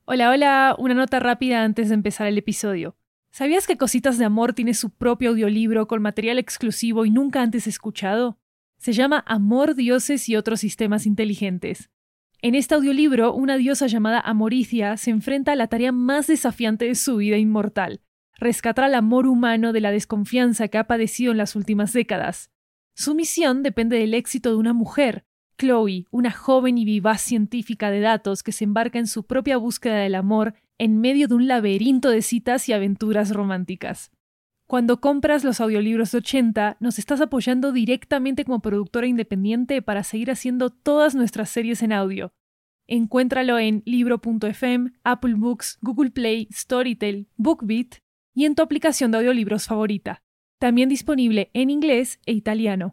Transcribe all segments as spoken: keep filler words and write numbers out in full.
Hola, hola, una nota rápida antes de empezar el episodio. ¿Sabías que Cositas de Amor tiene su propio audiolibro con material exclusivo y nunca antes escuchado? Se llama Amor, Dioses y otros sistemas inteligentes. En este audiolibro, una diosa llamada Amoricia se enfrenta a la tarea más desafiante de su vida inmortal: rescatar al amor humano de la desconfianza que ha padecido en las últimas décadas. Su misión depende del éxito de una mujer, Chloe, una joven y vivaz científica de datos que se embarca en su propia búsqueda del amor en medio de un laberinto de citas y aventuras románticas. Cuando compras los audiolibros de ochenta, nos estás apoyando directamente como productora independiente para seguir haciendo todas nuestras series en audio. Encuéntralo en libro punto f m, Apple Books, Google Play, Storytel, BookBeat y en tu aplicación de audiolibros favorita. También disponible en inglés e italiano.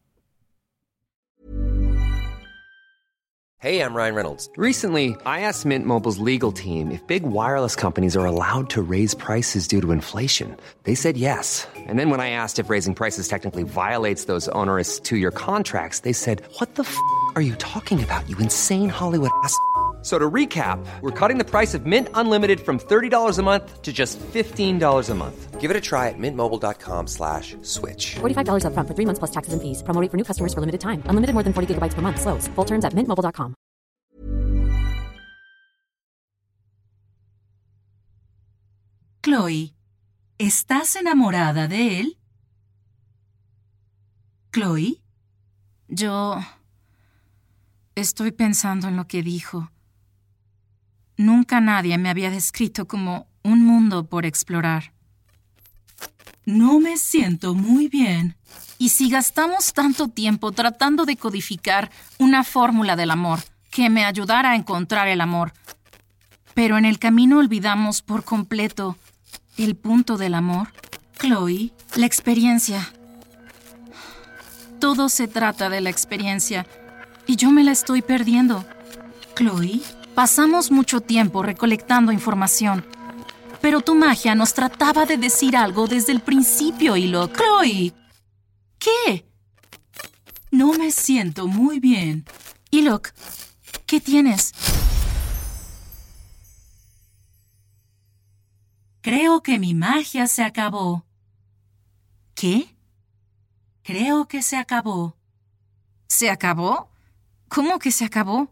Hey, I'm Ryan Reynolds. Recently, I asked Mint Mobile's legal team if big wireless companies are allowed to raise prices due to inflation. They said yes. And then when I asked if raising prices technically violates those onerous two-year contracts, they said, what the f*** are you talking about, you insane Hollywood ass f- So to recap, we're cutting the price of Mint Unlimited from thirty dollars a month to just fifteen dollars a month. Give it a try at mintmobile.com slash switch. forty-five dollars up front for three months plus taxes and fees. Promo rate for new customers for limited time. Unlimited more than forty gigabytes per month. Slows full terms at mint mobile dot com. Chloe, ¿estás enamorada de él? Chloe, yo estoy pensando en lo que dijo. Nunca nadie me había descrito como un mundo por explorar. No me siento muy bien. Y si gastamos tanto tiempo tratando de codificar una fórmula del amor que me ayudara a encontrar el amor, pero en el camino olvidamos por completo el punto del amor, Chloe, la experiencia. Todo se trata de la experiencia y yo me la estoy perdiendo. Chloe, pasamos mucho tiempo recolectando información, pero tu magia nos trataba de decir algo desde el principio, Hilo. Chloe, ¿qué? No me siento muy bien. Hilok, ¿qué tienes? Creo que mi magia se acabó. ¿Qué? Creo que se acabó. ¿Se acabó? ¿Cómo que se acabó?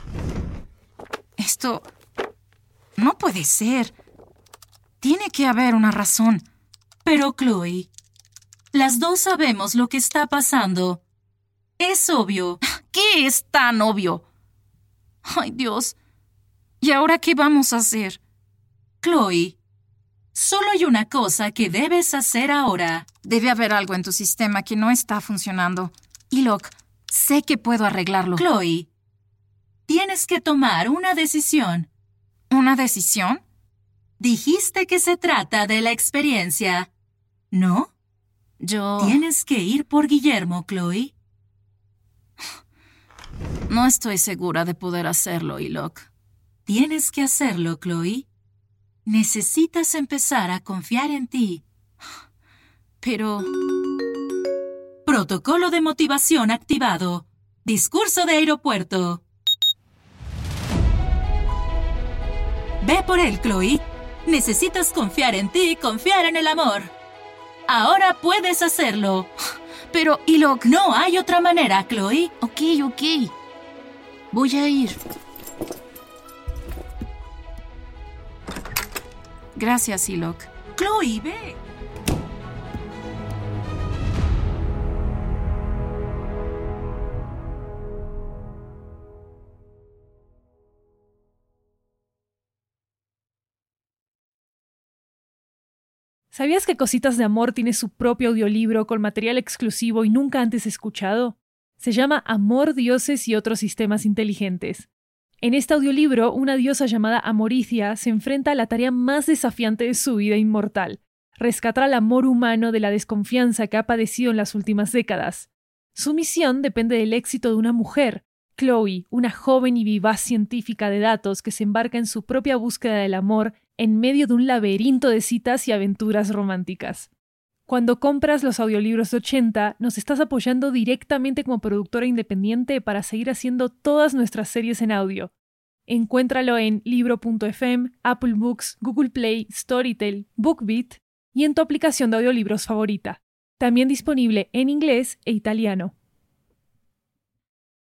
Esto no puede ser. Tiene que haber una razón. Pero, Chloe, las dos sabemos lo que está pasando. Es obvio. ¿Qué es tan obvio? Ay, Dios. ¿Y ahora qué vamos a hacer? Chloe, solo hay una cosa que debes hacer ahora. Debe haber algo en tu sistema que no está funcionando. Hilok, sé que puedo arreglarlo. Chloe, tienes que tomar una decisión. ¿Una decisión? Dijiste que se trata de la experiencia, ¿no? Yo... Tienes que ir por Guillermo, Chloe. No estoy segura de poder hacerlo, Hilok. Tienes que hacerlo, Chloe. Necesitas empezar a confiar en ti. Pero... Protocolo de motivación activado. Discurso de aeropuerto. Ve por él, Chloe. Necesitas confiar en ti y confiar en el amor. Ahora puedes hacerlo. Pero, Hilok... No hay otra manera, Chloe. Ok, ok. Voy a ir. Gracias, Hilok. Chloe, ve. ¿Sabías que Cositas de Amor tiene su propio audiolibro con material exclusivo y nunca antes escuchado? Se llama Amor, Dioses y otros sistemas inteligentes. En este audiolibro, una diosa llamada Amoricia se enfrenta a la tarea más desafiante de su vida inmortal: rescatar al amor humano de la desconfianza que ha padecido en las últimas décadas. Su misión depende del éxito de una mujer, Chloe, una joven y vivaz científica de datos que se embarca en su propia búsqueda del amor en medio de un laberinto de citas y aventuras románticas. Cuando compras los audiolibros de ochenta, nos estás apoyando directamente como productora independiente para seguir haciendo todas nuestras series en audio. Encuéntralo en libro punto f m, Apple Books, Google Play, Storytel, BookBeat y en tu aplicación de audiolibros favorita. También disponible en inglés e italiano.